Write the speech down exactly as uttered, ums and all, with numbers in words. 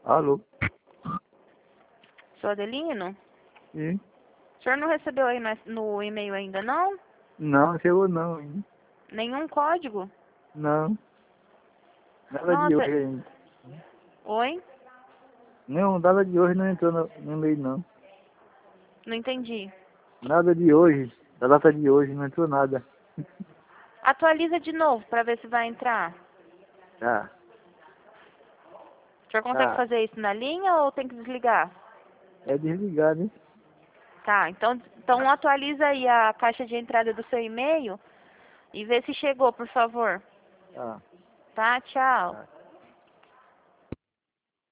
Alô? Seu Adelino? Sim? O senhor não recebeu aí no, no e-mail ainda, não? Não, chegou não, hein? Nenhum código? Não. Nada de Nossa. hoje ainda. Oi? Não, nada de hoje não entrou no, no e-mail não. Não entendi. Nada de hoje. Da data de hoje não entrou nada. Atualiza de novo pra ver se vai entrar. Tá. O senhor consegue Tá. fazer isso na linha ou tem que desligar? É desligado, hein? Tá, então, então atualiza aí a caixa de entrada do seu e-mail e vê se chegou, por favor. Tá. Tá, tchau. Tá.